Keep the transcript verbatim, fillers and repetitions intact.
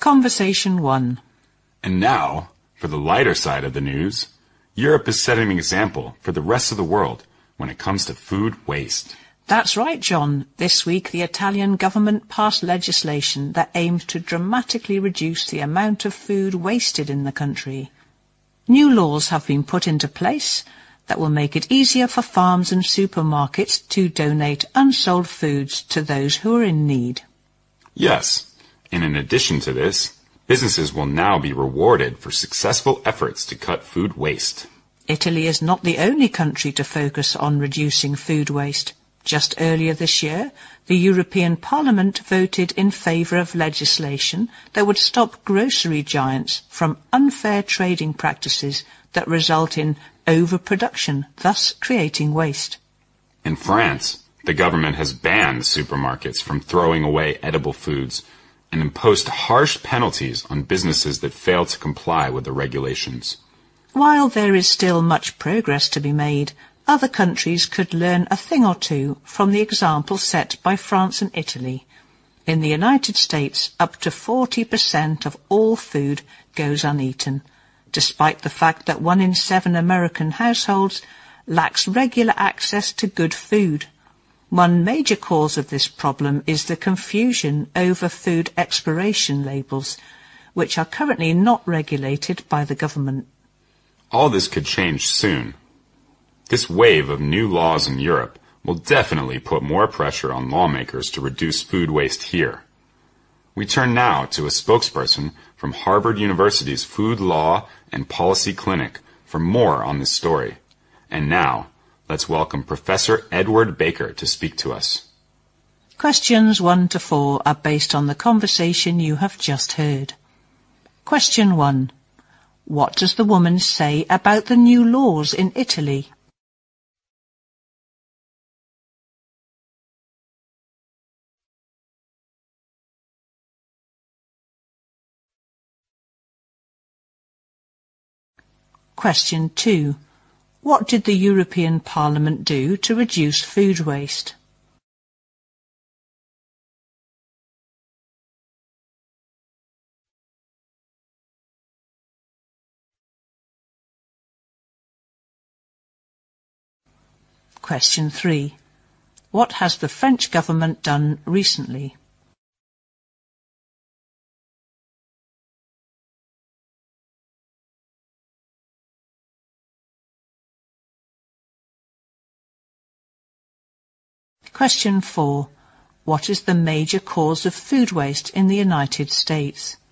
Conversation one. And now, for the lighter side of the news, Europe is setting an example for the rest of the world when it comes to food waste. That's right, John. This week the Italian government passed legislation that aims to dramatically reduce the amount of food wasted in the country. New laws have been put into place that will make it easier for farms and supermarkets to donate unsold foods to those who are in need. Yes, and in addition to this, businesses will now be rewarded for successful efforts to cut food waste. Italy is not the only country to focus on reducing food waste. Just earlier this year, the European Parliament voted in favour of legislation that would stop grocery giants from unfair trading practices that result in overproduction, thus creating waste. In France, the government has banned supermarkets from throwing away edible foods and imposed harsh penalties on businesses that fail to comply with the regulations. While there is still much progress to be made, other countries could learn a thing or two from the example set by France and Italy. In the United States, up to forty percent of all food goes uneaten, despite the fact that one in seven American households lacks regular access to good food. One major cause of this problem is the confusion over food expiration labels, which are currently not regulated by the government. All this could change soon. This wave of new laws in Europe will definitely put more pressure on lawmakers to reduce food waste here. We turn now to a spokesperson from Harvard University's Food Law and Policy Clinic for more on this story. And now, let's welcome Professor Edward Baker to speak to us. Questions one to four are based on the conversation you have just heard. Question one. What does the woman say about the new laws in Italy? Question two. What did the European Parliament do to reduce food waste? Question three. What has the French government done recently? Question four. What is the major cause of food waste in the United States?